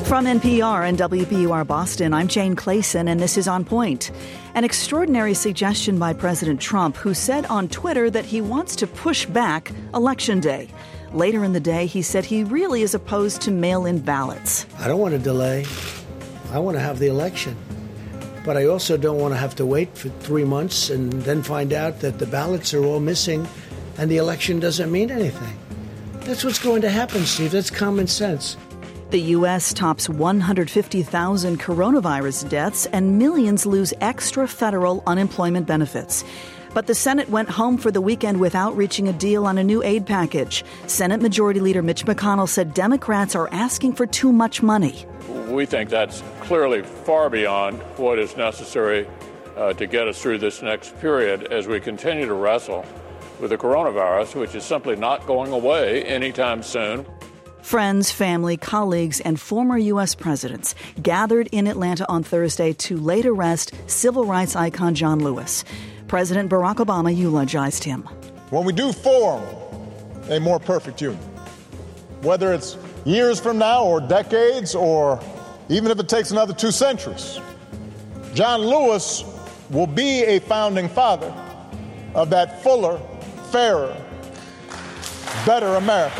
From NPR and WBUR Boston, I'm Jane Clayson, and this is On Point. An extraordinary suggestion by President Trump, who said on Twitter that he wants to push back Election Day. Later in the day, he said he really is opposed to mail-in ballots. I don't want to delay. I want to have the election. But I also don't want to have to wait for 3 months and then find out that the ballots are all missing and the election doesn't mean anything. That's what's going to happen, Steve. That's common sense. The U.S. tops 150,000 coronavirus deaths and millions lose extra federal unemployment benefits. But the Senate went home for the weekend without reaching a deal on a new aid package. Senate Majority Leader Mitch McConnell said Democrats are asking for too much money. We think that's clearly far beyond what is necessary to get us through this next period as we continue to wrestle with the coronavirus, which is simply not going away anytime soon. Friends, family, colleagues, and former U.S. presidents gathered in Atlanta on Thursday to lay to rest civil rights icon John Lewis. President Barack Obama eulogized him. When we do form a more perfect union, whether it's years from now or decades or even if it takes another 2 centuries, John Lewis will be a founding father of that fuller, fairer, better America.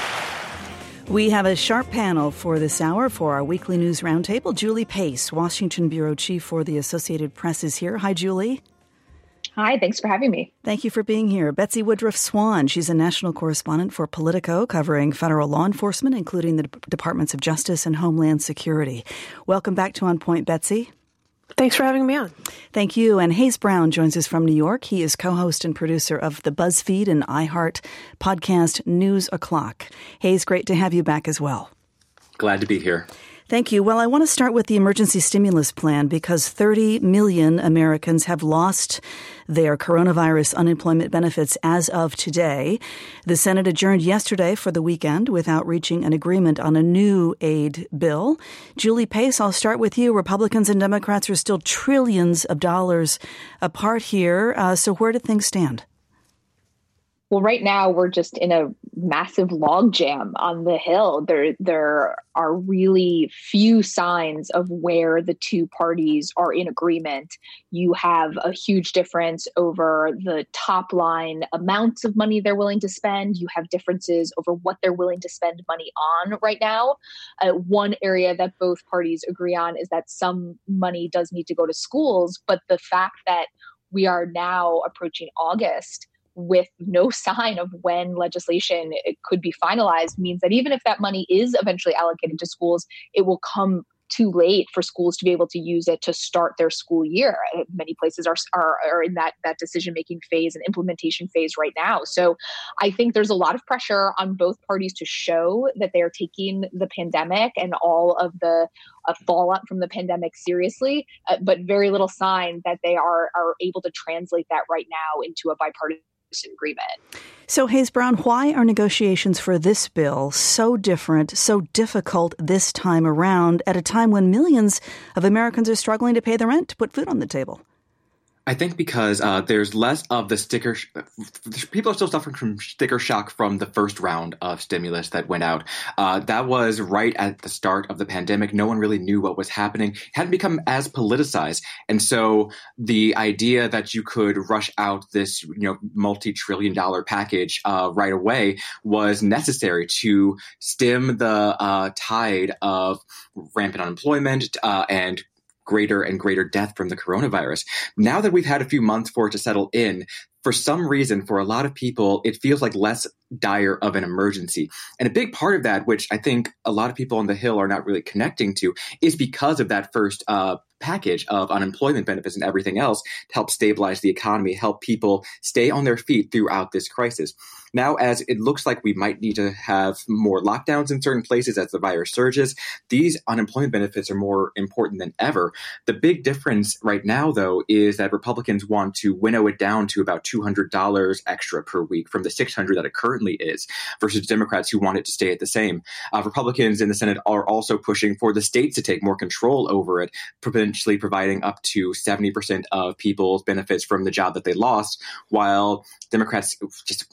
We have a sharp panel for this hour for our weekly news roundtable. Julie Pace, Washington bureau chief for the Associated Press, is here. Hi, Julie. Hi, thanks for having me. Thank you for being here. Betsy Woodruff Swan, she's a national correspondent for Politico, covering federal law enforcement, including the Departments of Justice and Homeland Security. Welcome back to On Point, Betsy. Thanks for having me on. Thank you. And Hayes Brown joins us from New York. He is co-host and producer of the BuzzFeed and iHeart podcast News O'Clock. Hayes, great to have you back as well. Glad to be here. Thank you. Well, I want to start with the emergency stimulus plan because 30 million Americans have lost their coronavirus unemployment benefits as of today. The Senate adjourned yesterday for the weekend without reaching an agreement on a new aid bill. Julie Pace, I'll start with you. Republicans and Democrats are still trillions of dollars apart here. So where do things stand? Well, right now we're just in a massive logjam on the Hill. There are really few signs of where the two parties are in agreement. You have a huge difference over the top line amounts of money they're willing to spend. You have differences over what they're willing to spend money on right now. One area that both parties agree on is that some money does need to go to schools, but the fact that we are now approaching August with no sign of when legislation could be finalized means that even if that money is eventually allocated to schools, it will come too late for schools to be able to use it to start their school year. Many places are in that decision-making phase and implementation phase right now. So I think there's a lot of pressure on both parties to show that they are taking the pandemic and all of the fallout from the pandemic seriously, but very little sign that they are able to translate that right now into a bipartisan agreement. So, Hayes Brown, why are negotiations for this bill so different, so difficult this time around at a time when millions of Americans are struggling to pay the rent, to put food on the table? I think because there's less of the sticker. People are still suffering from sticker shock from the first round of stimulus that went out. That was right at the start of the pandemic. No one really knew what was happening. It hadn't become as politicized. And so the idea that you could rush out this, multi-trillion-dollar package right away was necessary to stem the tide of rampant unemployment and greater and greater death from the coronavirus. Now that we've had a few months for it to settle in, for some reason, for a lot of people, it feels like less dire of an emergency. And a big part of that, which I think a lot of people on the Hill are not really connecting to, is because of that first package of unemployment benefits and everything else to help stabilize the economy, help people stay on their feet throughout this crisis. Now, as it looks like we might need to have more lockdowns in certain places as the virus surges, these unemployment benefits are more important than ever. The big difference right now, though, is that Republicans want to winnow it down to about $200 extra per week from the $600 that it currently is, versus Democrats who want it to stay at the same. Republicans in the Senate are also pushing for the states to take more control over it, potentially providing up to 70% of people's benefits from the job that they lost, while Democrats just want to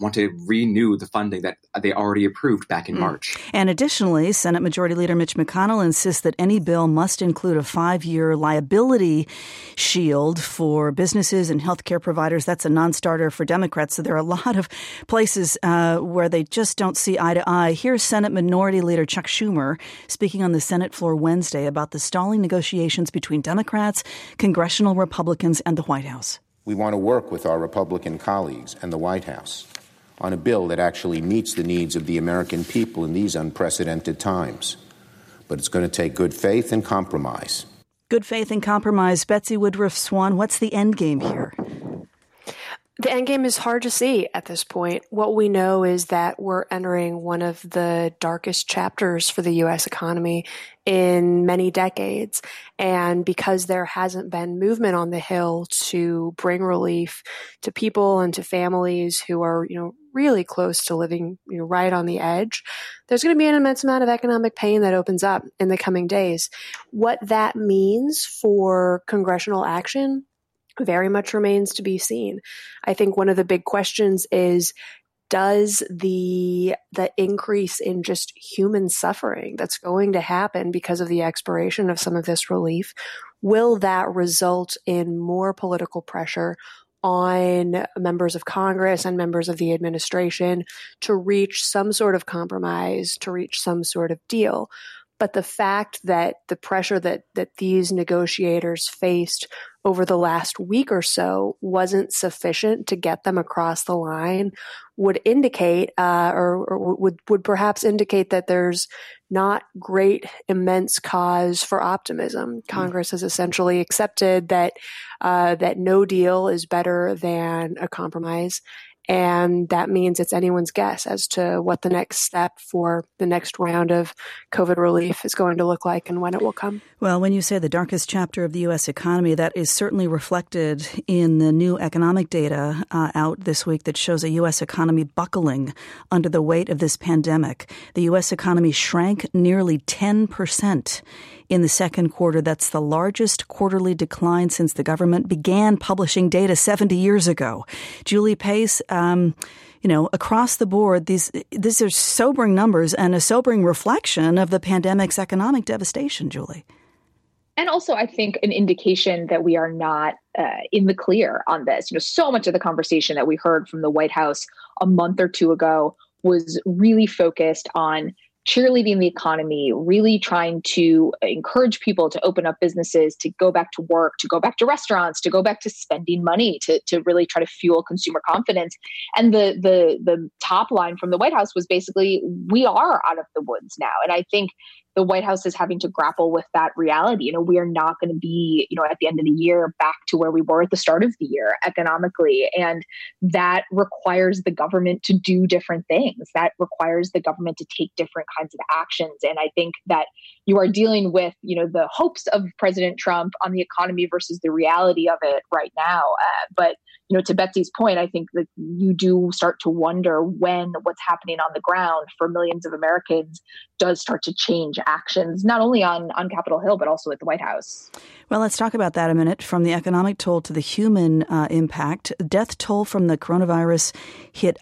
renew the funding that they already approved back in March. And additionally, Senate Majority Leader Mitch McConnell insists that any bill must include a 5-year liability shield for businesses and healthcare providers. That's a non-starter for Democrats. So there are a lot of places where they just don't see eye to eye. Here's Senate Minority Leader Chuck Schumer speaking on the Senate floor Wednesday about the stalling negotiations between Democrats, congressional Republicans, and the White House. We want to work with our Republican colleagues and the White House on a bill that actually meets the needs of the American people in these unprecedented times. But it's going to take good faith and compromise. Good faith and compromise. Betsy Woodruff Swan, what's the end game here? The end game is hard to see at this point. What we know is that we're entering one of the darkest chapters for the U.S. economy in many decades. And because there hasn't been movement on the Hill to bring relief to people and to families who are, really close to living, right on the edge, there's going to be an immense amount of economic pain that opens up in the coming days. What that means for congressional action very much remains to be seen. I think one of the big questions is, does the increase in just human suffering that's going to happen because of the expiration of some of this relief, will that result in more political pressure on members of Congress and members of the administration to reach some sort of compromise, to reach some sort of deal? But the fact that the pressure that these negotiators faced over the last week or so wasn't sufficient to get them across the line would indicate, or would perhaps indicate that there's not great, immense cause for optimism. Congress has essentially accepted that no deal is better than a compromise. And that means it's anyone's guess as to what the next step for the next round of COVID relief is going to look like and when it will come. Well, when you say the darkest chapter of the U.S. economy, that is certainly reflected in the new economic data out this week that shows a U.S. economy buckling under the weight of this pandemic. The U.S. economy shrank nearly 10% in the second quarter. That's the largest quarterly decline since the government began publishing data 70 years ago. Julie Pace, across the board, these are sobering numbers and a sobering reflection of the pandemic's economic devastation, Julie. And also, I think an indication that we are not in the clear on this. So much of the conversation that we heard from the White House a month or two ago was really focused on cheerleading the economy, really trying to encourage people to open up businesses, to go back to work, to go back to restaurants, to go back to spending money, to really try to fuel consumer confidence. And the top line from the White House was basically, we are out of the woods now. And I think the White House is having to grapple with that reality. We are not going to be, at the end of the year back to where we were at the start of the year economically. And that requires the government to do different things. That requires the government to take different kinds of actions. And I think that you are dealing with, the hopes of President Trump on the economy versus the reality of it right now. But to Betsy's point, I think that you do start to wonder when what's happening on the ground for millions of Americans does start to change actions, not only on Capitol Hill, but also at the White House. Well, let's talk about that a minute. From the economic toll to the human impact, death toll from the coronavirus hit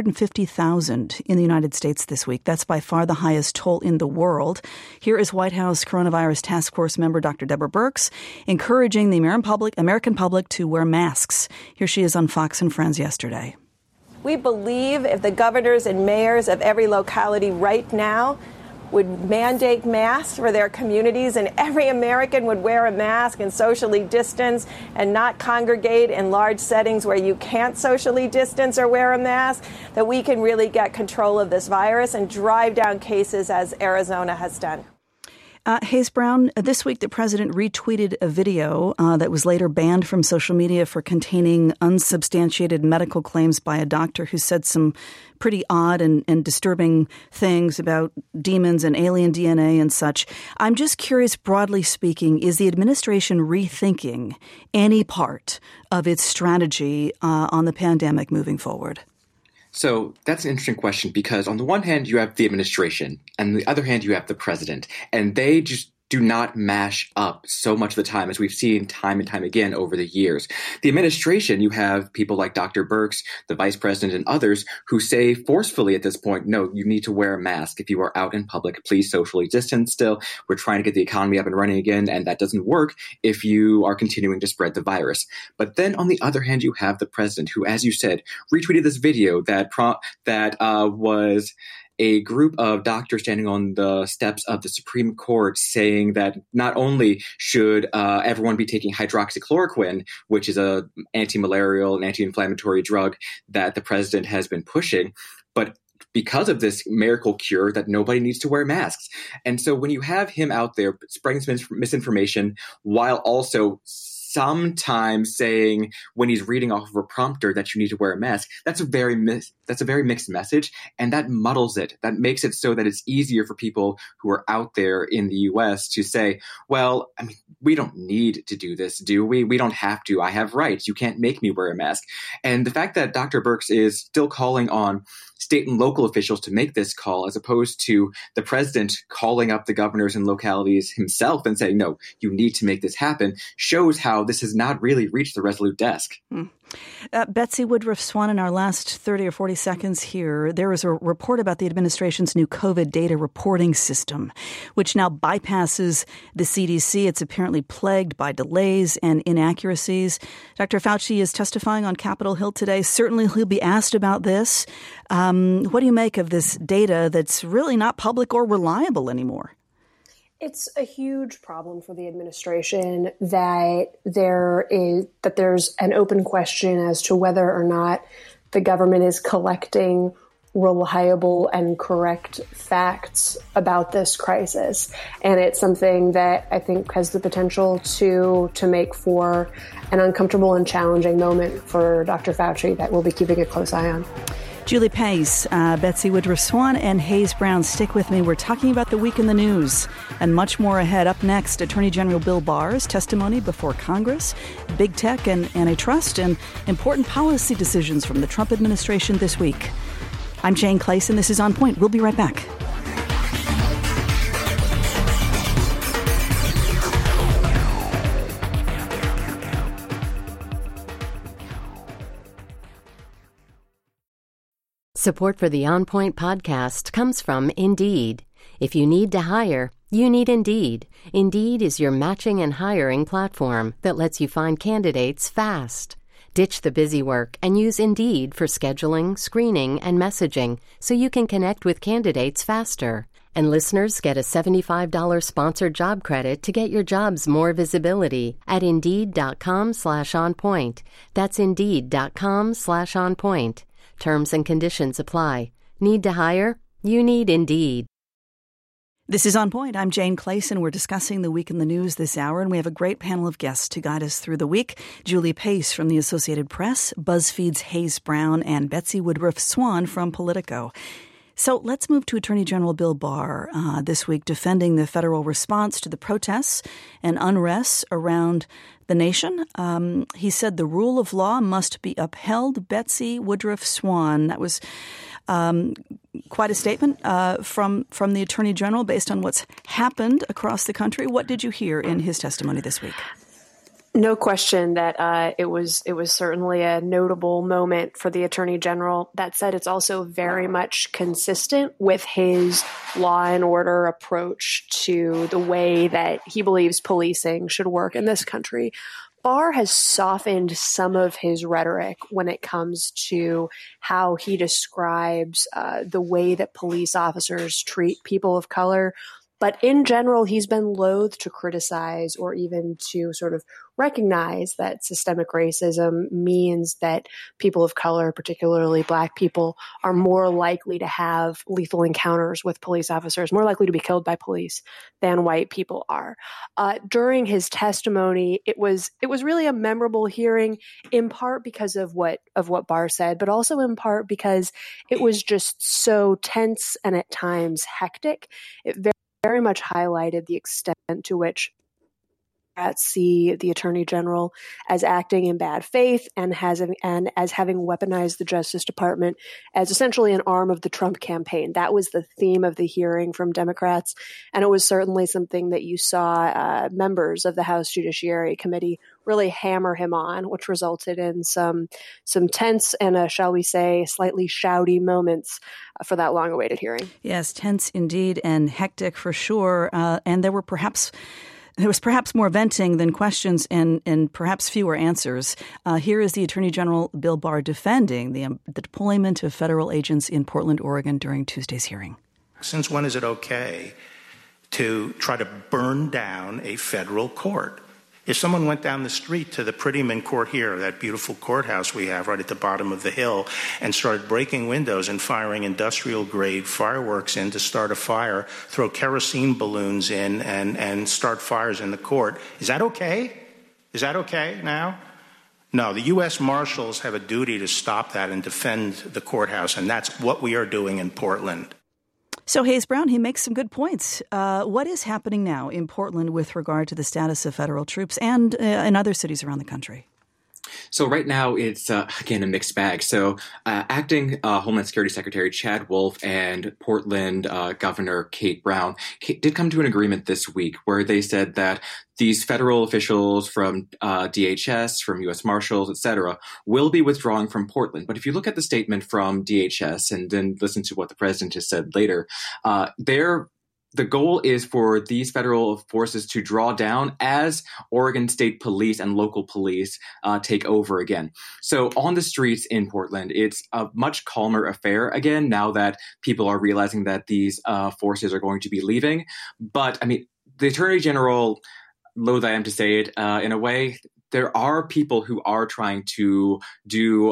150,000 in the United States this week. That's by far the highest toll in the world. Here is White House Coronavirus Task Force member Dr. Deborah Birx encouraging the American public to wear masks. Here she is on Fox and Friends yesterday. We believe if the governors and mayors of every locality right now would mandate masks for their communities and every American would wear a mask and socially distance and not congregate in large settings where you can't socially distance or wear a mask, that we can really get control of this virus and drive down cases as Arizona has done. Hayes Brown, this week the president retweeted a video that was later banned from social media for containing unsubstantiated medical claims by a doctor who said some pretty odd and disturbing things about demons and alien DNA and such. I'm just curious, broadly speaking, is the administration rethinking any part of its strategy on the pandemic moving forward? So that's an interesting question because on the one hand, you have the administration and on the other hand, you have the president. And they just do not mash up so much of the time, as we've seen time and time again over the years. The administration, you have people like Dr. Birx, the vice president, and others who say forcefully at this point, no, you need to wear a mask if you are out in public. Please socially distance still. We're trying to get the economy up and running again, and that doesn't work if you are continuing to spread the virus. But then on the other hand, you have the president who, as you said, retweeted this video that was a group of doctors standing on the steps of the Supreme Court saying that not only should everyone be taking hydroxychloroquine, which is a anti-malarial and anti-inflammatory drug that the president has been pushing, but because of this miracle cure that nobody needs to wear masks. And so when you have him out there spreading some misinformation while also sometimes saying when he's reading off of a prompter that you need to wear a mask, that's a very mixed message, and that muddles it. That makes it so that it's easier for people who are out there in the U.S. to say, well, I mean, we don't need to do this, do we? We don't have to. I have rights. You can't make me wear a mask. And the fact that Dr. Birx is still calling on state and local officials to make this call, as opposed to the president calling up the governors and localities himself and saying, no, you need to make this happen, shows how this has not really reached the Resolute desk. Betsy Woodruff Swan, in our last 30 or 40 seconds here, there was a report about the administration's new COVID data reporting system, which now bypasses the CDC. It's apparently plagued by delays and inaccuracies. Dr. Fauci is testifying on Capitol Hill today. Certainly he'll be asked about this. What do you make of this data that's really not public or reliable anymore? It's a huge problem for the administration that there's an open question as to whether or not the government is collecting reliable and correct facts about this crisis. And it's something that I think has the potential to make for an uncomfortable and challenging moment for Dr. Fauci that we'll be keeping a close eye on. Julie Pace, Betsy Woodruff Swan, and Hayes Brown, stick with me. We're talking about the week in the news and much more ahead. Up next, Attorney General Bill Barr's testimony before Congress, big tech and antitrust, and important policy decisions from the Trump administration this week. I'm Jane Clayson. This is On Point. We'll be right back. Support for the On Point podcast comes from Indeed. If you need to hire, you need Indeed. Indeed is your matching and hiring platform that lets you find candidates fast. Ditch the busy work and use Indeed for scheduling, screening, and messaging so you can connect with candidates faster. And listeners get a $75 sponsored job credit to get your jobs more visibility at Indeed.com/onpoint. That's Indeed.com/onpoint. Terms and conditions apply. Need to hire? You need Indeed. This is On Point. I'm Jane Clayson. We're discussing the week in the news this hour, and we have a great panel of guests to guide us through the week. Julie Pace from the Associated Press, BuzzFeed's Hayes Brown, and Betsy Woodruff Swan from Politico. So let's move to Attorney General Bill Barr this week, defending the federal response to the protests and unrest around the nation. He said the rule of law must be upheld. Betsy Woodruff Swan, that was quite a statement from the Attorney General based on what's happened across the country. What did you hear in his testimony this week? No question that it was certainly a notable moment for the Attorney General. That said, it's also very much consistent with his law and order approach to the way that he believes policing should work in this country. Barr has softened some of his rhetoric when it comes to how he describes the way that police officers treat people of color. But in general, he's been loath to criticize or even to sort of recognize that systemic racism means that people of color, particularly Black people, are more likely to have lethal encounters with police officers, more likely to be killed by police than white people are. During his testimony, it was really a memorable hearing, in part because of what Barr said, but also in part because it was just so tense and at times hectic. It very much highlighted the extent to which see the Attorney General as acting in bad faith and as having weaponized the Justice Department as essentially an arm of the Trump campaign. That was the theme of the hearing from Democrats, and it was certainly something that you saw members of the House Judiciary Committee really hammer him on, which resulted in some tense and, shall we say, slightly shouty moments for that long-awaited hearing. Yes, tense indeed, and hectic for sure. And there was perhaps more venting than questions and perhaps fewer answers. Here is the Attorney General Bill Barr defending the deployment of federal agents in Portland, Oregon during Tuesday's hearing. Since when is it okay to try to burn down a federal court? If someone went down the street to the Prettyman Court here, that beautiful courthouse we have right at the bottom of the hill, and started breaking windows and firing industrial-grade fireworks in to start a fire, throw kerosene balloons in and start fires in the court, is that okay? Is that okay now? No, the U.S. Marshals have a duty to stop that and defend the courthouse, and that's what we are doing in Portland. So Hayes Brown, he makes some good points. What is happening now in Portland with regard to the status of federal troops and in other cities around the country? So right now it's, again, a mixed bag. So acting Homeland Security Secretary Chad Wolf and Portland Governor Kate Brown did come to an agreement this week where they said that these federal officials from DHS, from U.S. Marshals, et cetera, will be withdrawing from Portland. But if you look at the statement from DHS and then listen to what the president has said later, the goal is for these federal forces to draw down as Oregon State Police and local police take over again. So on the streets in Portland, it's a much calmer affair again now that people are realizing that these forces are going to be leaving. But, I mean, the Attorney General, loath I am to say it, in a way, there are people who are trying to do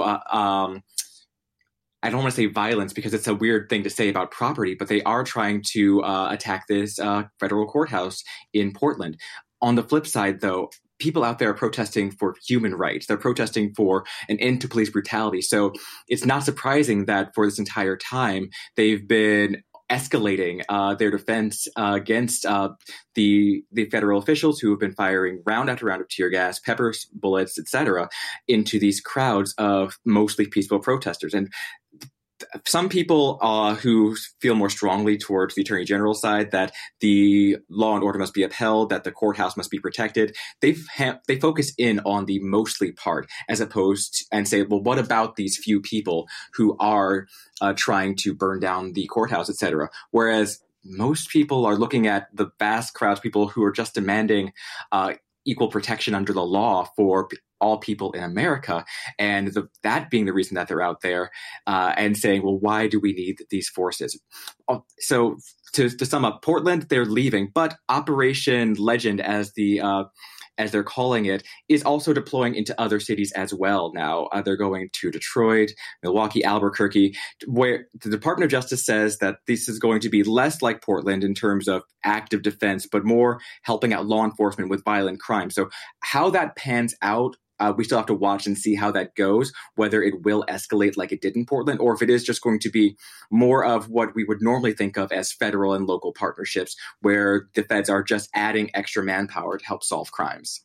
I don't want to say violence because it's a weird thing to say about property, but they are trying to attack this federal courthouse in Portland. On the flip side, though, people out there are protesting for human rights. They're protesting for an end to police brutality. So it's not surprising that for this entire time, they've been escalating their defense against the federal officials who have been firing round after round of tear gas, pepper bullets, etc., into these crowds of mostly peaceful protesters. And some people who feel more strongly towards the Attorney General's side that the law and order must be upheld, that the courthouse must be protected, they focus in on the mostly part as opposed to, and say, well, what about these few people who are trying to burn down the courthouse, et cetera? Whereas most people are looking at the vast crowds of people who are just demanding equal protection under the law for all people in America, and that being the reason that they're out there and saying, well, why do we need these forces? So to sum up, Portland, they're leaving, but Operation Legend, as they're calling it, is also deploying into other cities as well now. They're going to Detroit, Milwaukee, Albuquerque, where the Department of Justice says that this is going to be less like Portland in terms of active defense, but more helping out law enforcement with violent crime. So how that pans out, we still have to watch and see how that goes, whether it will escalate like it did in Portland, or if it is just going to be more of what we would normally think of as federal and local partnerships, where the feds are just adding extra manpower to help solve crimes.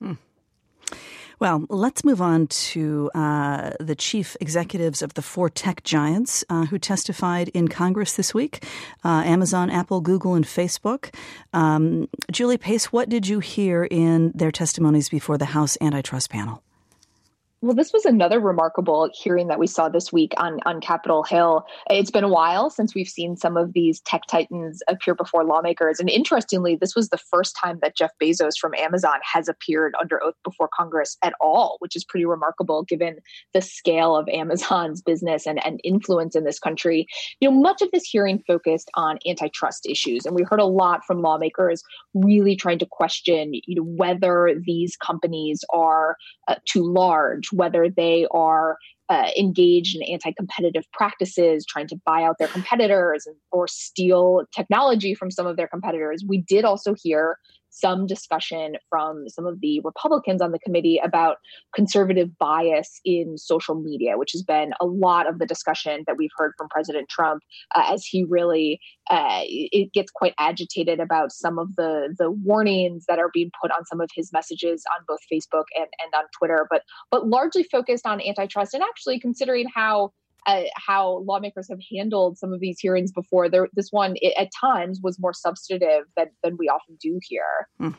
Well, let's move on to the chief executives of the 4 tech giants who testified in Congress this week, Amazon, Apple, Google, and Facebook. Julie Pace, what did you hear in their testimonies before the House Antitrust Panel? Well, this was another remarkable hearing that we saw this week on Capitol Hill. It's been a while since we've seen some of these tech titans appear before lawmakers. And interestingly, this was the first time that Jeff Bezos from Amazon has appeared under oath before Congress at all, which is pretty remarkable given the scale of Amazon's business and influence in this country. You know, much of this hearing focused on antitrust issues. And we heard a lot from lawmakers really trying to question, whether these companies are too large, whether they are engaged in anti-competitive practices, trying to buy out their competitors or steal technology from some of their competitors. We did also hear some discussion from some of the Republicans on the committee about conservative bias in social media, which has been a lot of the discussion that we've heard from President Trump as he really it gets quite agitated about some of the warnings that are being put on some of his messages on both Facebook and on Twitter, but largely focused on antitrust and actually considering how lawmakers have handled some of these hearings before. This one, at times, was more substantive than we often do here.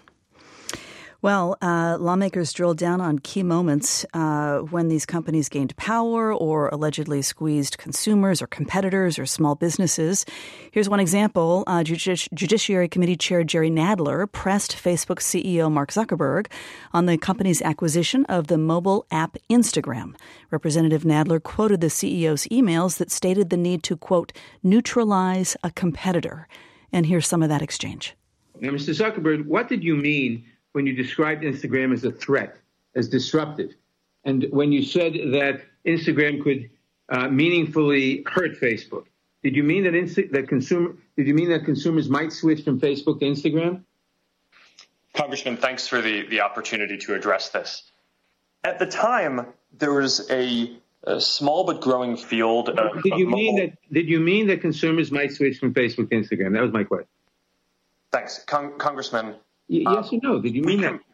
Well, lawmakers drilled down on key moments when these companies gained power or allegedly squeezed consumers or competitors or small businesses. Here's one example. Judiciary Committee Chair Jerry Nadler pressed Facebook CEO Mark Zuckerberg on the company's acquisition of the mobile app Instagram. Representative Nadler quoted the CEO's emails that stated the need to, quote, neutralize a competitor. And here's some of that exchange. Now, Mr. Zuckerberg, what did you mean when you described Instagram as a threat, as disruptive, and when you said that Instagram could meaningfully hurt Facebook? Did you mean that consumers might switch from Facebook to Instagram? Congressman, thanks for the opportunity to address this. At the time, there was a small but growing field of Did you mean that consumers might switch from Facebook to Instagram? That was my question. Thanks, Congressman. Yes or no? Did you mean that?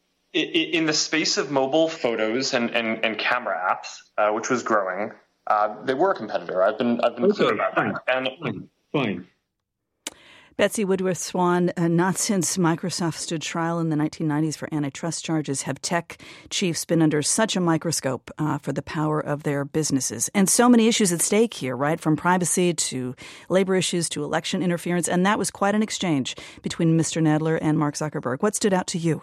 In the space of mobile photos and camera apps, which was growing, they were a competitor. I've been clear about that. Fine. Betsy Woodworth Swan, not since Microsoft stood trial in the 1990s for antitrust charges have tech chiefs been under such a microscope for the power of their businesses. And so many issues at stake here, right? From privacy to labor issues to election interference. And that was quite an exchange between Mr. Nadler and Mark Zuckerberg. What stood out to you?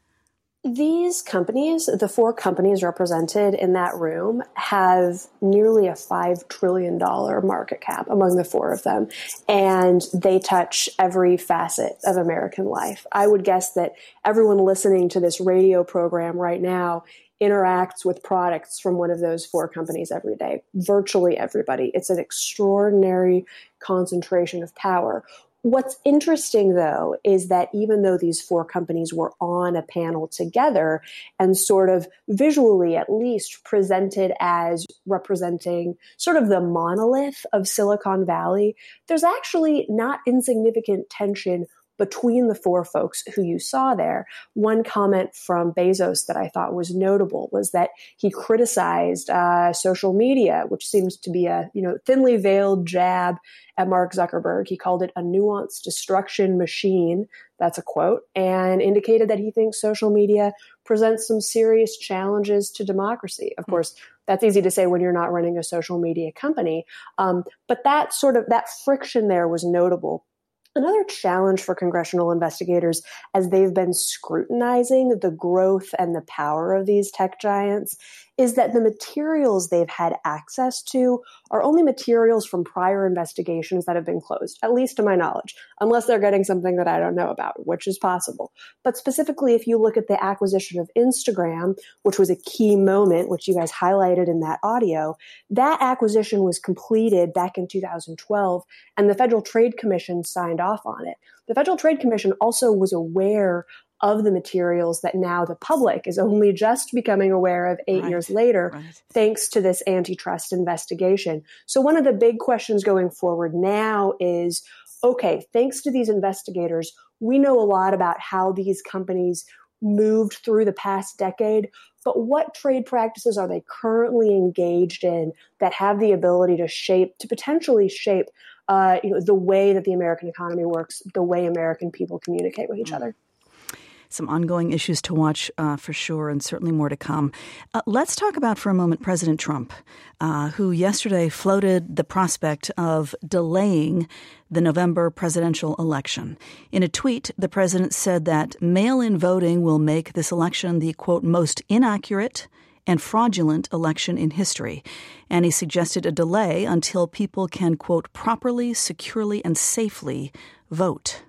These companies, the four companies represented in that room, have nearly a $5 trillion market cap among the four of them, and they touch every facet of American life. I would guess that everyone listening to this radio program right now interacts with products from one of those four companies every day, virtually everybody. It's an extraordinary concentration of power. What's interesting, though, is that even though these four companies were on a panel together and sort of visually at least presented as representing sort of the monolith of Silicon Valley, there's actually not insignificant tension between the four folks who you saw there. One comment from Bezos that I thought was notable was that he criticized social media, which seems to be a thinly veiled jab at Mark Zuckerberg. He called it a nuanced destruction machine. That's a quote, and indicated that he thinks social media presents some serious challenges to democracy. Of course, that's easy to say when you're not running a social media company. But that friction there was notable. Another challenge for congressional investigators as they've been scrutinizing the growth and the power of these tech giants is that the materials they've had access to are only materials from prior investigations that have been closed, at least to my knowledge, unless they're getting something that I don't know about, which is possible. But specifically, if you look at the acquisition of Instagram, which was a key moment, which you guys highlighted in that audio, that acquisition was completed back in 2012, and the Federal Trade Commission signed off on it. The Federal Trade Commission also was aware of the materials that now the public is only just becoming aware of 8 years later, thanks to this antitrust investigation. So one of the big questions going forward now is, okay, thanks to these investigators, we know a lot about how these companies moved through the past decade, but what trade practices are they currently engaged in that have the ability to potentially shape the way that the American economy works, the way American people communicate with each other? Some ongoing issues to watch for sure, and certainly more to come. Let's talk about for a moment President Trump, who yesterday floated the prospect of delaying the November presidential election. In a tweet, the president said that mail-in voting will make this election the, quote, most inaccurate and fraudulent election in history. And he suggested a delay until people can, quote, properly, securely, and safely vote.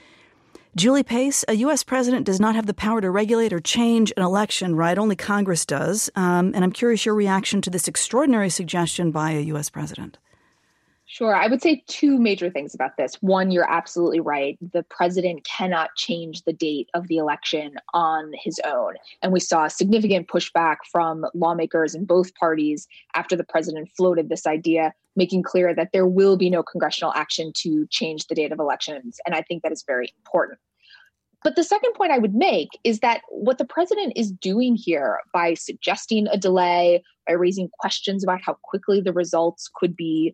Julie Pace, a U.S. president does not have the power to regulate or change an election, right? Only Congress does. And I'm curious your reaction to this extraordinary suggestion by a U.S. president. Sure. I would say two major things about this. One, you're absolutely right. The president cannot change the date of the election on his own. And we saw significant pushback from lawmakers in both parties after the president floated this idea, making clear that there will be no congressional action to change the date of elections. And I think that is very important. But the second point I would make is that what the president is doing here by suggesting a delay, by raising questions about how quickly the results could be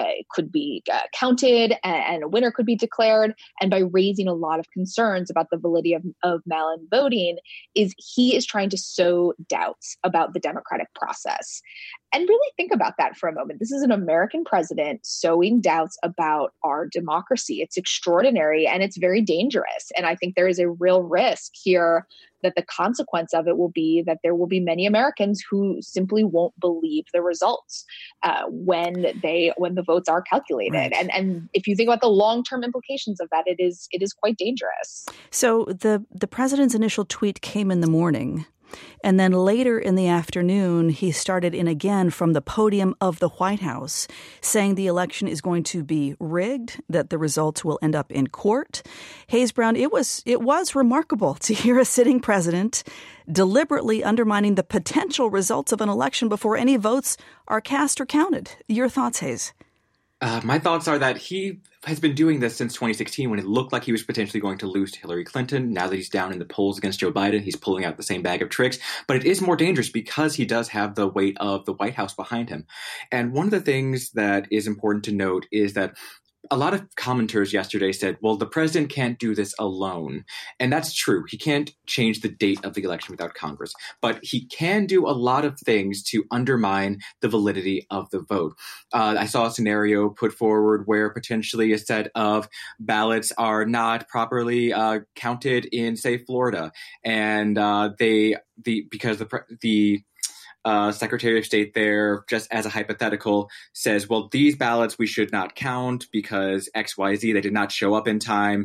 counted and a winner could be declared, and by raising a lot of concerns about the validity of mail-in voting, is he is trying to sow doubts about the democratic process. And really think about that for a moment. This is an American president sowing doubts about our democracy. It's extraordinary and it's very dangerous. And I think there is a real risk here that the consequence of it will be that there will be many Americans who simply won't believe the results when the votes are calculated. Right. And if you think about the long-term implications of that, it is quite dangerous. So the president's initial tweet came in the morning. And then later in the afternoon, he started in again from the podium of the White House, saying the election is going to be rigged, that the results will end up in court. Hayes Brown, it was remarkable to hear a sitting president deliberately undermining the potential results of an election before any votes are cast or counted. Your thoughts, Hayes? My thoughts are that he has been doing this since 2016 when it looked like he was potentially going to lose to Hillary Clinton. Now that he's down in the polls against Joe Biden, he's pulling out the same bag of tricks. But it is more dangerous because he does have the weight of the White House behind him. And one of the things that is important to note is that a lot of commenters yesterday said, well, the president can't do this alone. And that's true. He can't change the date of the election without Congress. But he can do a lot of things to undermine the validity of the vote. I saw a scenario put forward where potentially a set of ballots are not properly counted in, say, Florida. And because the Secretary of State there, just as a hypothetical, says, well, these ballots we should not count because XYZ, they did not show up in time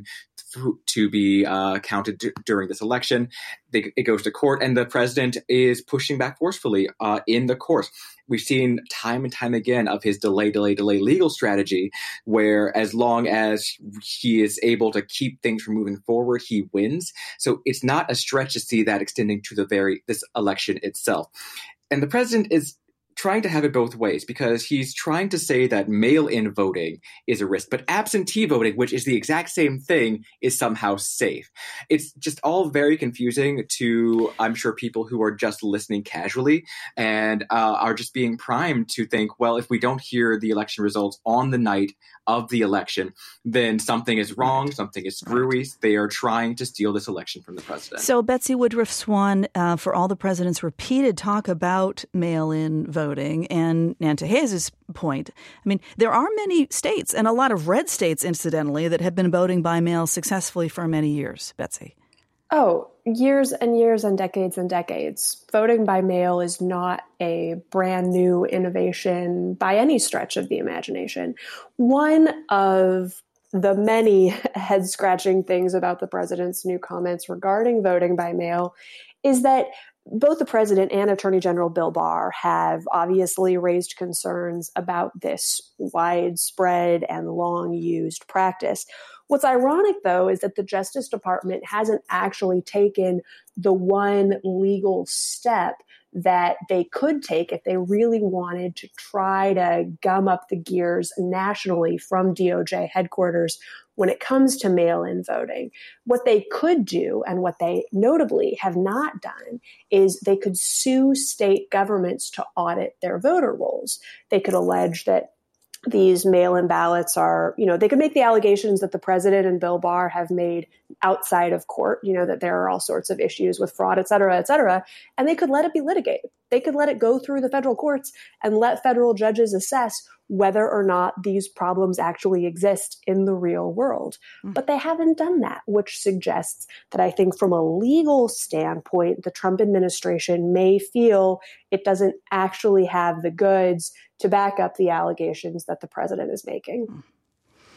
to be counted during this election. It goes to court, and the president is pushing back forcefully in the courts. We've seen time and time again of his delay legal strategy, where as long as he is able to keep things from moving forward, he wins. So it's not a stretch to see that extending to this election itself. And the president is trying to have it both ways because he's trying to say that mail-in voting is a risk, but absentee voting, which is the exact same thing, is somehow safe. It's just all very confusing to, I'm sure, people who are just listening casually and are just being primed to think, well, if we don't hear the election results on the night of the election, then something is wrong, something is screwy. They are trying to steal this election from the president. So Betsy Woodruff Swan, for all the president's repeated talk about mail-in voting, and to Hayes' point, I mean, there are many states, and a lot of red states, incidentally, that have been voting by mail successfully for many years. Betsy. Oh, years and years and decades. Voting by mail is not a brand new innovation by any stretch of the imagination. One of the many head-scratching things about the president's new comments regarding voting by mail is that both the president and Attorney General Bill Barr have obviously raised concerns about this widespread and long-used practice. What's ironic, though, is that the Justice Department hasn't actually taken the one legal step that they could take if they really wanted to try to gum up the gears nationally from DOJ headquarters when it comes to mail-in voting. What they could do, and what they notably have not done, is they could sue state governments to audit their voter rolls. They could allege that these mail-in ballots are, they could make the allegations that the president and Bill Barr have made outside of court, that there are all sorts of issues with fraud, et cetera, and they could let it be litigated. They could let it go through the federal courts and let federal judges assess whether or not these problems actually exist in the real world. But they haven't done that, which suggests that I think from a legal standpoint, the Trump administration may feel it doesn't actually have the goods to back up the allegations that the president is making.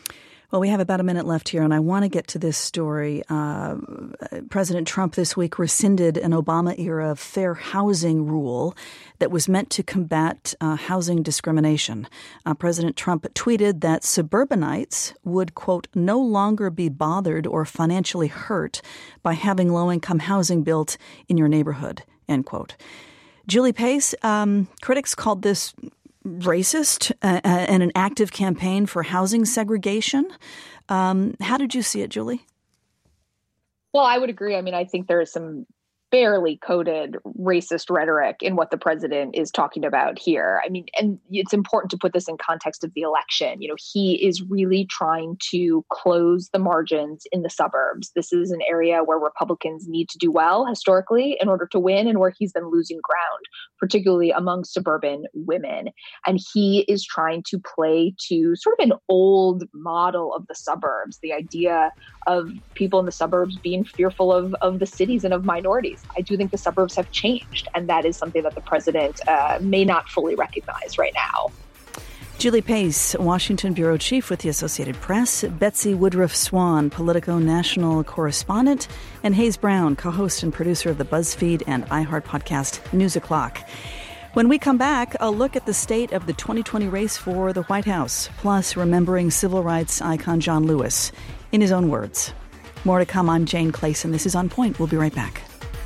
Well, we have about a minute left here, and I want to get to this story. President Trump this week rescinded an Obama-era fair housing rule that was meant to combat housing discrimination. President Trump tweeted that suburbanites would, quote, no longer be bothered or financially hurt by having low-income housing built in your neighborhood, end quote. Julie Pace, critics called this racist and an active campaign for housing segregation. How did you see it, Julie? Well, I would agree. I mean, I think there is some fairly coded racist rhetoric in what the president is talking about here. I mean, and it's important to put this in context of the election. You know, he is really trying to close the margins in the suburbs. This is an area where Republicans need to do well historically in order to win, and where he's been losing ground, particularly among suburban women. And he is trying to play to sort of an old model of the suburbs, the idea of people in the suburbs being fearful of the cities and of minorities. I do think the suburbs have changed, and that is something that the president may not fully recognize right now. Julie Pace, Washington bureau chief with the Associated Press, Betsy Woodruff Swan, Politico national correspondent, and Hayes Brown, co-host and producer of the BuzzFeed and iHeart podcast News O'Clock. When we come back, a look at the state of the 2020 race for the White House, plus remembering civil rights icon John Lewis, in his own words. More to come. I'm Jane Clayson. This is On Point. We'll be right back.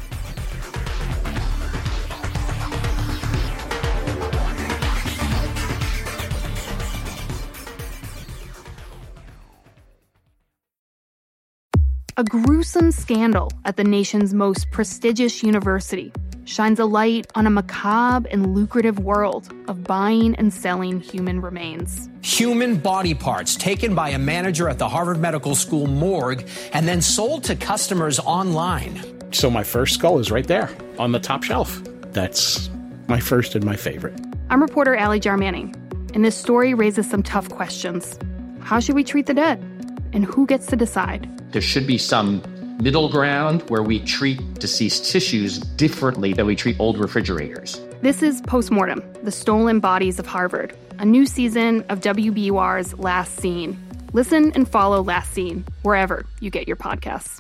A gruesome scandal at the nation's most prestigious university shines a light on a macabre and lucrative world of buying and selling human remains. Human body parts taken by a manager at the Harvard Medical School morgue and then sold to customers online. So my first skull is right there on the top shelf. That's my first and my favorite. I'm reporter Allie Jarmanning, and this story raises some tough questions. How should we treat the dead? And who gets to decide? There should be some middle ground where we treat deceased tissues differently than we treat old refrigerators. This is Postmortem, the Stolen Bodies of Harvard, a new season of WBUR's Last Scene. Listen and follow Last Scene wherever you get your podcasts.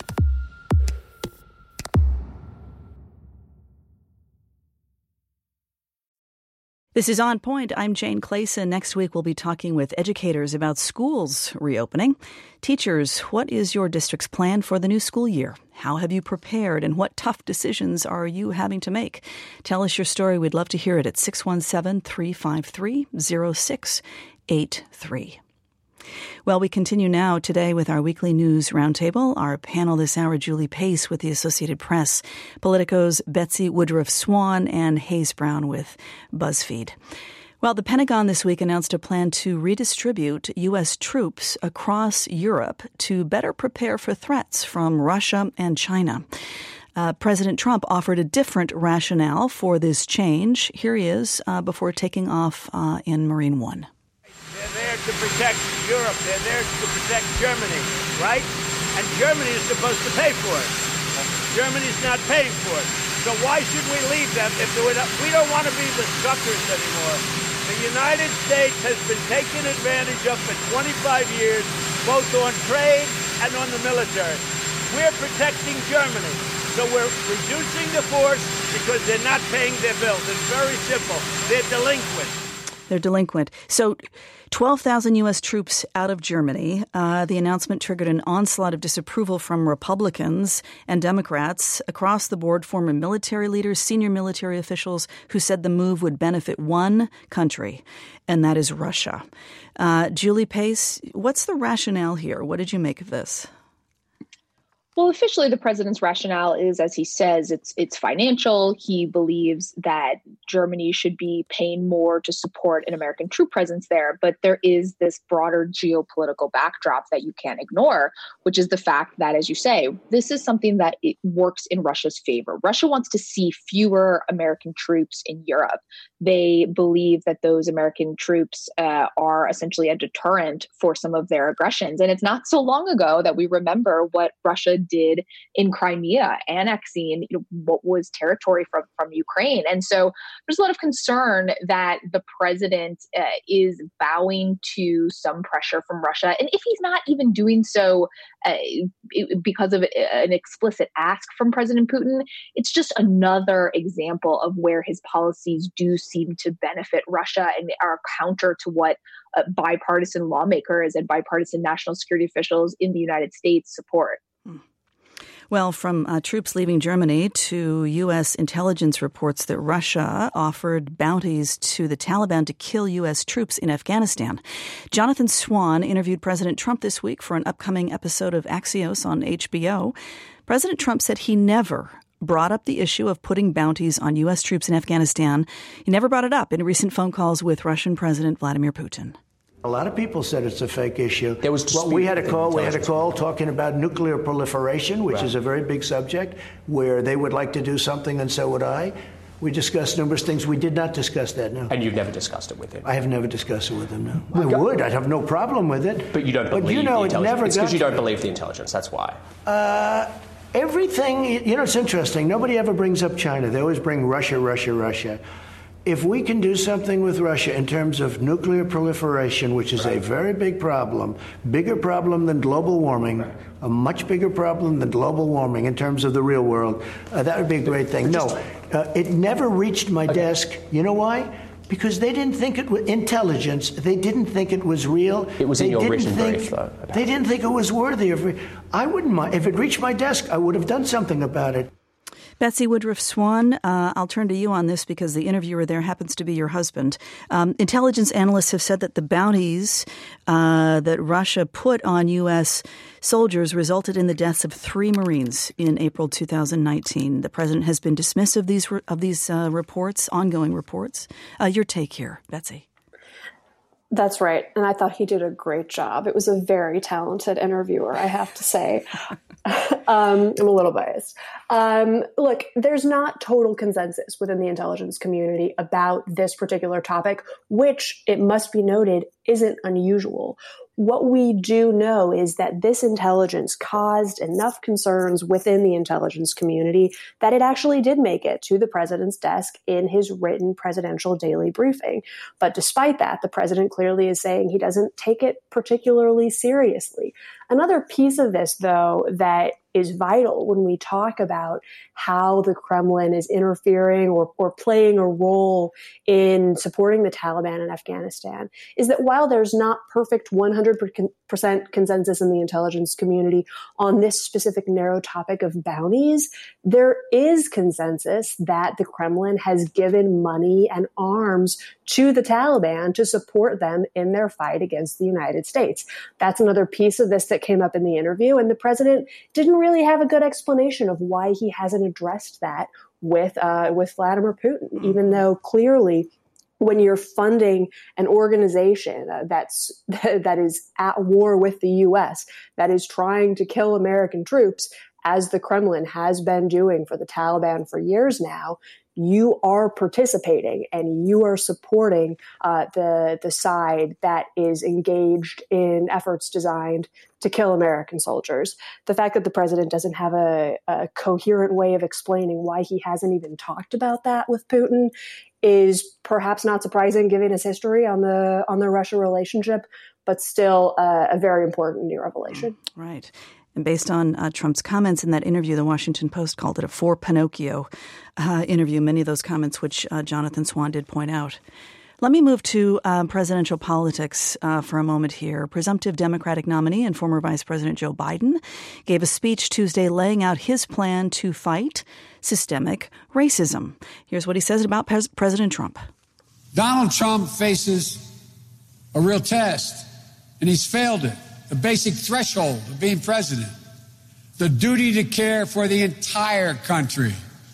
This is On Point. I'm Jane Clayson. Next week, we'll be talking with educators about schools reopening. Teachers, what is your district's plan for the new school year? How have you prepared, and what tough decisions are you having to make? Tell us your story. We'd love to hear it at 617-353-0683. Well, we continue now today with our weekly news roundtable. Our panel this hour, Julie Pace with the Associated Press, Politico's Betsy Woodruff Swan, and Hayes Brown with BuzzFeed. Well, the Pentagon this week announced a plan to redistribute U.S. troops across Europe to better prepare for threats from Russia and China. President Trump offered a different rationale for this change. Here he is before taking off in Marine One. They're there to protect Europe. They're there to protect Germany, right? And Germany is supposed to pay for it. Germany's not paying for it. So why should we leave them if we don't want to be the suckers anymore? The United States has been taken advantage of for 25 years, both on trade and on the military. We're protecting Germany. So we're reducing the force because they're not paying their bills. It's very simple. They're delinquent. They're delinquent. So 12,000 U.S. troops out of Germany. The announcement triggered an onslaught of disapproval from Republicans and Democrats across the board, former military leaders, senior military officials who said the move would benefit one country, and that is Russia. Julie Pace, what's the rationale here? What did you make of this? Well, officially, the president's rationale is, as he says, it's financial. He believes that Germany should be paying more to support an American troop presence there. But there is this broader geopolitical backdrop that you can't ignore, which is the fact that, as you say, this is something that it works in Russia's favor. Russia wants to see fewer American troops in Europe. They believe that those American troops are essentially a deterrent for some of their aggressions. And it's not so long ago that we remember what Russia did in Crimea, annexing what was territory from Ukraine. And so there's a lot of concern that the president is bowing to some pressure from Russia. And if he's not even doing so because of an explicit ask from President Putin, it's just another example of where his policies do seem to benefit Russia and are counter to what bipartisan lawmakers and bipartisan national security officials in the United States support. Well, from troops leaving Germany to U.S. intelligence reports that Russia offered bounties to the Taliban to kill U.S. troops in Afghanistan. Jonathan Swan interviewed President Trump this week for an upcoming episode of Axios on HBO. President Trump said he never brought up the issue of putting bounties on U.S. troops in Afghanistan. He never brought it up in recent phone calls with Russian President Vladimir Putin. A lot of people said it's a fake issue. We had a call talking about nuclear proliferation, which is a very big subject, where they would like to do something and so would I. We discussed numerous things. We did not discuss that, no. And you've never discussed it with him? I have never discussed it with him, no. I would. I'd have no problem with it. But you don't believe the intelligence? It's because you don't believe the intelligence. That's why. Everything, it's interesting. Nobody ever brings up China. They always bring Russia, Russia, Russia. If we can do something with Russia in terms of nuclear proliferation, which is a very big problem, bigger problem than global warming, a much bigger problem than global warming in terms of the real world, that would be a great thing. No, it never reached my desk. You know why? Because they didn't think it was intelligence. They didn't think it was real. It was in your written brief, though. They didn't think it was worthy of. I wouldn't mind. If it reached my desk, I would have done something about it. Betsy Woodruff Swan, I'll turn to you on this because the interviewer there happens to be your husband. Intelligence analysts have said that the bounties that Russia put on U.S. soldiers resulted in the deaths of 3 Marines in April 2019. The president has been dismissive of these reports, ongoing reports. Your take here, Betsy. That's right. And I thought he did a great job. It was a very talented interviewer, I have to say. I'm a little biased. Look, there's not total consensus within the intelligence community about this particular topic, which, it must be noted, isn't unusual. What we do know is that this intelligence caused enough concerns within the intelligence community that it actually did make it to the president's desk in his written presidential daily briefing. But despite that, the president clearly is saying he doesn't take it particularly seriously. Another piece of this, though, that is vital when we talk about how the Kremlin is interfering or playing a role in supporting the Taliban in Afghanistan is that while there's not perfect 100% consensus in the intelligence community on this specific narrow topic of bounties, there is consensus that the Kremlin has given money and arms to the Taliban to support them in their fight against the United States. That's another piece of this that came up in the interview, and the president didn't really have a good explanation of why he hasn't addressed that with Vladimir Putin, even though clearly when you're funding an organization that is at war with the U.S., that is trying to kill American troops, as the Kremlin has been doing for the Taliban for years now, you are participating and you are supporting the side that is engaged in efforts designed to kill American soldiers. The fact that the president doesn't have a coherent way of explaining why he hasn't even talked about that with Putin is perhaps not surprising given his history on the Russia relationship, but still a very important new revelation. Right. And based on Trump's comments in that interview, the Washington Post called it a for Pinocchio interview, many of those comments which Jonathan Swan did point out. Let me move to presidential politics for a moment here. Presumptive Democratic nominee and former Vice President Joe Biden gave a speech Tuesday laying out his plan to fight systemic racism. Here's what he says about President Trump. Donald Trump faces a real test, and he's failed it. The basic threshold of being president, the duty to care for the entire country,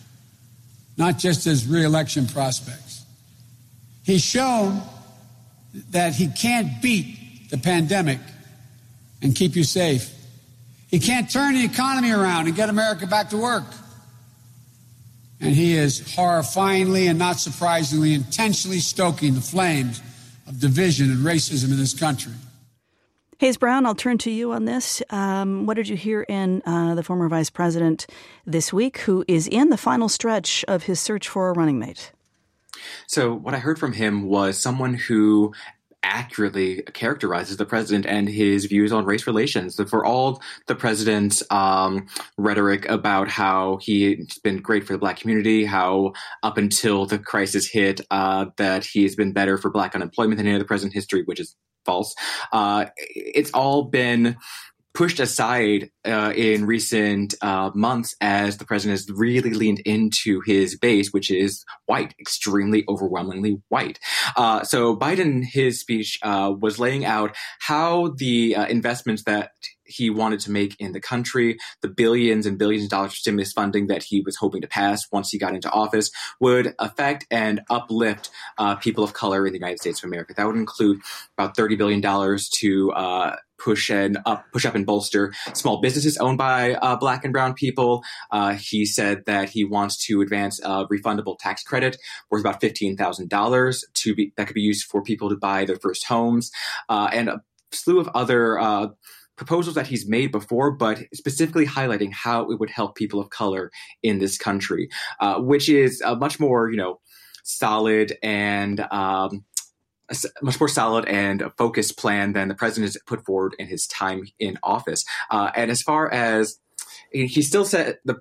not just his re-election prospects. He's shown that he can't beat the pandemic and keep you safe. He can't turn the economy around and get America back to work. And he is horrifyingly and not surprisingly intentionally stoking the flames of division and racism in this country. Hayes Brown, I'll turn to you on this. What did you hear in the former vice president this week, who is in the final stretch of his search for a running mate? So what I heard from him was someone who accurately characterizes the president and his views on race relations. So for all the president's rhetoric about how he's been great for the Black community, how up until the crisis hit, that he's been better for Black unemployment than any other president in history, which is false. It's all been pushed aside in recent months as the president has really leaned into his base, which is white, extremely overwhelmingly white. So Biden, his speech was laying out how the investments that he wanted to make in the country, the billions and billions of dollars of stimulus funding that he was hoping to pass once he got into office, would affect and uplift people of color in the United States of America. That would include about $30 billion to push up and bolster small businesses owned by Black and brown people. He said that he wants to advance a refundable tax credit worth about $15,000 that could be used for people to buy their first homes, and a slew of other proposals that he's made before, but specifically highlighting how it would help people of color in this country, which is a much more, solid and focused plan than the president has put forward in his time in office. And as far as he still said, the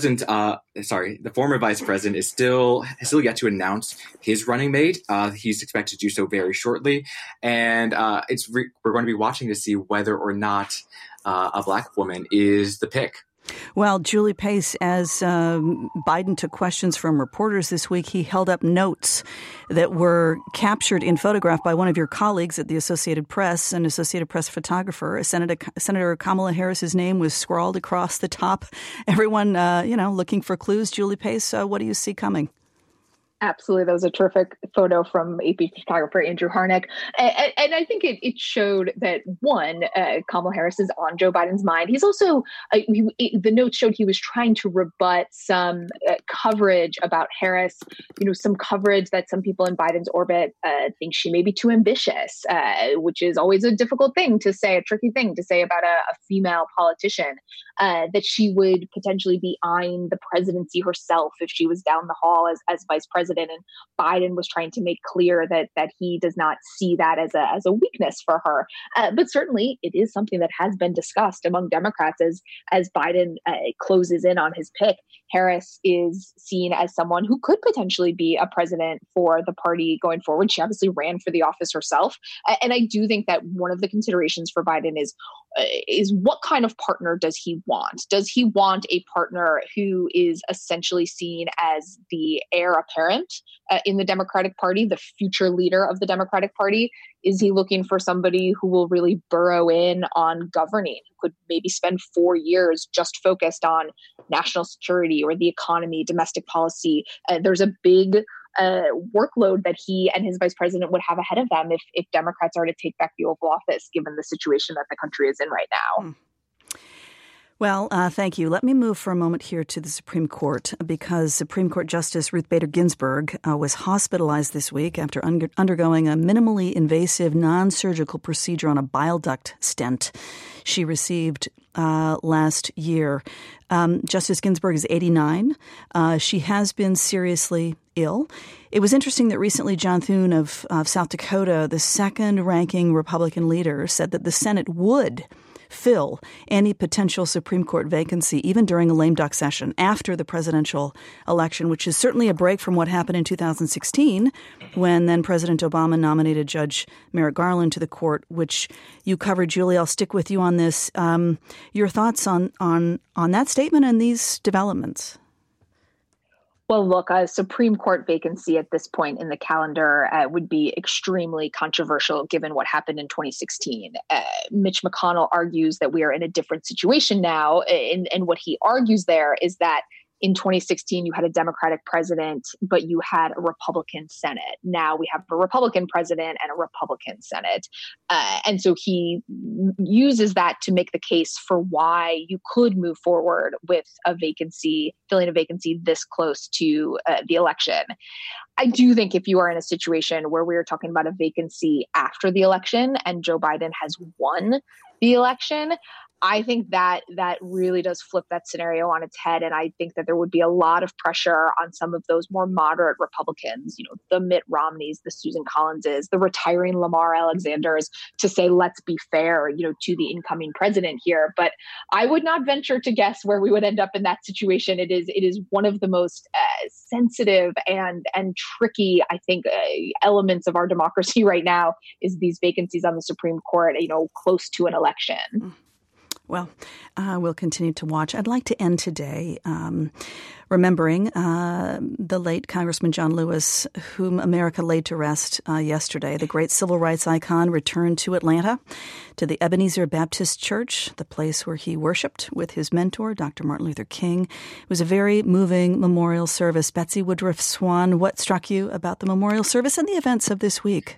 former vice president is still yet to announce his running mate. He's expected to do so very shortly, and we're going to be watching to see whether or not a Black woman is the pick. Well, Julie Pace, as Biden took questions from reporters this week, he held up notes that were captured in photograph by one of your colleagues at the Associated Press, an Associated Press photographer. Senator Kamala Harris's name was scrawled across the top. Everyone, looking for clues. Julie Pace, what do you see coming? Absolutely. That was a terrific photo from AP photographer Andrew Harnick. And I think it showed that, one, Kamala Harris is on Joe Biden's mind. He's also, the notes showed he was trying to rebut some coverage about Harris, some coverage that some people in Biden's orbit think she may be too ambitious, which is always a difficult thing to say, a tricky thing to say about a female politician, that she would potentially be eyeing the presidency herself if she was down the hall as vice president. And Biden was trying to make clear that he does not see that as a weakness for her. But certainly it is something that has been discussed among Democrats as Biden closes in on his pick. Harris is seen as someone who could potentially be a president for the party going forward. She obviously ran for the office herself. And I do think that one of the considerations for Biden is what kind of partner does he want? Does he want a partner who is essentially seen as the heir apparent in the Democratic Party, the future leader of the Democratic Party? Is he looking for somebody who will really burrow in on governing, who could maybe spend 4 years just focused on national security or the economy, domestic policy? There's a big workload that he and his vice president would have ahead of them if Democrats are to take back the Oval Office, given the situation that the country is in right now. Well, thank you. Let me move for a moment here to the Supreme Court, because Supreme Court Justice Ruth Bader Ginsburg was hospitalized this week after undergoing a minimally invasive non-surgical procedure on a bile duct stent she received last year. Justice Ginsburg is 89. She has been seriously ill. It was interesting that recently John Thune of South Dakota, the second-ranking Republican leader, said that the Senate would fill any potential Supreme Court vacancy, even during a lame duck session after the presidential election, which is certainly a break from what happened in 2016 when then President Obama nominated Judge Merrick Garland to the court, which you covered, Julie. I'll stick with you on this. Your thoughts on that statement and these developments? Well, look, a Supreme Court vacancy at this point in the calendar would be extremely controversial given what happened in 2016. Mitch McConnell argues that we are in a different situation now. And what he argues there is that in 2016, you had a Democratic president, but you had a Republican Senate. Now we have a Republican president and a Republican Senate. And so he uses that to make the case for why you could move forward with a vacancy, filling a vacancy this close to the election. I do think if you are in a situation where we're talking about a vacancy after the election and Joe Biden has won the election, I think that really does flip that scenario on its head. And I think that there would be a lot of pressure on some of those more moderate Republicans, the Mitt Romneys, the Susan Collinses, the retiring Lamar Alexanders, to say, let's be fair, to the incoming president here. But I would not venture to guess where we would end up in that situation. It is one of the most sensitive and tricky, I think, elements of our democracy right now is these vacancies on the Supreme Court, close to an election. Well, we'll continue to watch. I'd like to end today remembering the late Congressman John Lewis, whom America laid to rest yesterday. The great civil rights icon returned to Atlanta, to the Ebenezer Baptist Church, the place where he worshiped with his mentor, Dr. Martin Luther King. It was a very moving memorial service. Betsy Woodruff Swan, what struck you about the memorial service and the events of this week?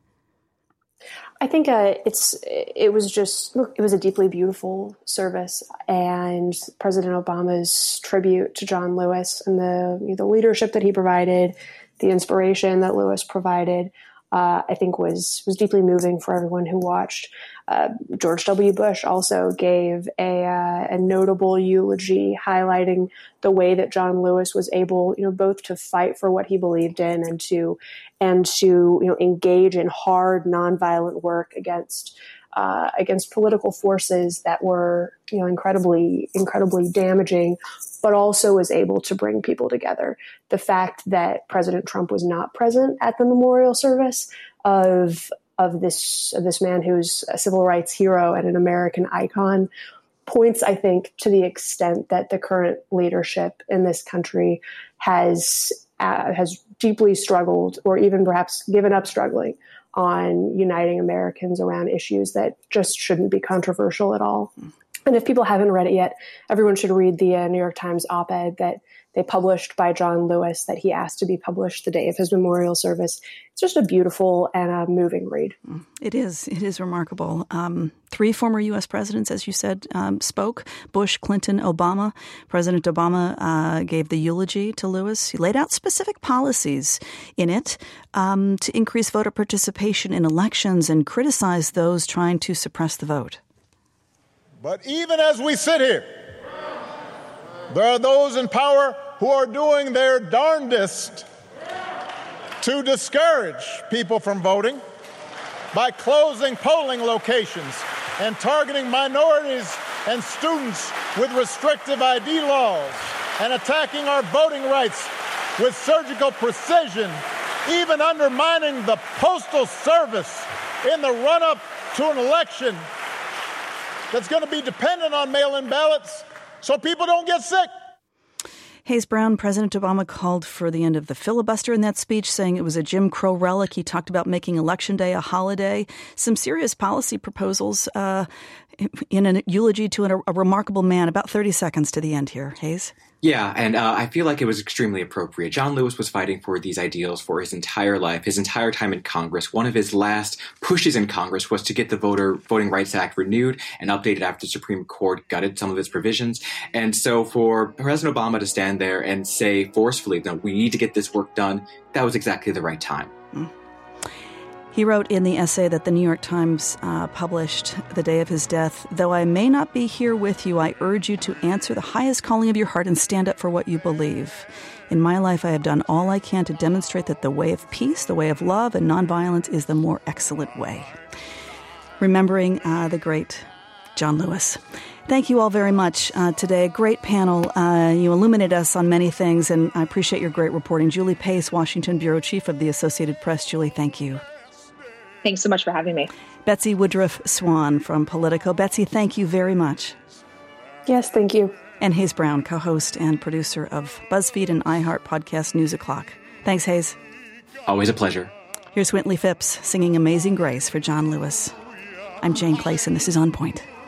I think it was a deeply beautiful service, and President Obama's tribute to John Lewis and the leadership that he provided, the inspiration that Lewis provided, I think was deeply moving for everyone who watched. George W. Bush also gave a notable eulogy highlighting the way that John Lewis was able, both to fight for what he believed in and to engage in hard nonviolent work against political forces that were, incredibly damaging, but also was able to bring people together. The fact that President Trump was not present at the memorial service of this man who's a civil rights hero and an American icon points, I think, to the extent that the current leadership in this country has deeply struggled, or even perhaps given up struggling, on uniting Americans around issues that just shouldn't be controversial at all. And if people haven't read it yet, everyone should read the New York Times op-ed that they published by John Lewis that he asked to be published the day of his memorial service. It's just a beautiful and a moving read. It is. It is remarkable. 3 former U.S. presidents, as you said, spoke. Bush, Clinton, Obama. President Obama gave the eulogy to Lewis. He laid out specific policies in it to increase voter participation in elections and criticize those trying to suppress the vote. But even as we sit here, there are those in power who are doing their darndest to discourage people from voting by closing polling locations and targeting minorities and students with restrictive ID laws and attacking our voting rights with surgical precision, even undermining the Postal Service in the run-up to an election that's going to be dependent on mail-in ballots so people don't get sick. Hayes Brown, President Obama called for the end of the filibuster in that speech, saying it was a Jim Crow relic. He talked about making Election Day a holiday. Some serious policy proposals in a eulogy to a remarkable man. About 30 seconds to the end here. Hayes? Yeah, and I feel like it was extremely appropriate. John Lewis was fighting for these ideals for his entire life, his entire time in Congress. One of his last pushes in Congress was to get the Voting Rights Act renewed and updated after the Supreme Court gutted some of its provisions. And so for President Obama to stand there and say forcefully that we need to get this work done, that was exactly the right time. He wrote in the essay that the New York Times published the day of his death, "Though I may not be here with you, I urge you to answer the highest calling of your heart and stand up for what you believe. In my life, I have done all I can to demonstrate that the way of peace, the way of love, and nonviolence is the more excellent way." Remembering the great John Lewis. Thank you all very much today. Great panel. You illuminate us on many things, and I appreciate your great reporting. Julie Pace, Washington Bureau Chief of the Associated Press. Julie, thank you. Thanks so much for having me. Betsy Woodruff Swan from Politico. Betsy, thank you very much. Yes, thank you. And Hayes Brown, co-host and producer of BuzzFeed and iHeart podcast News O'Clock. Thanks, Hayes. Always a pleasure. Here's Wintley Phipps singing Amazing Grace for John Lewis. I'm Jane Clayson. This is On Point.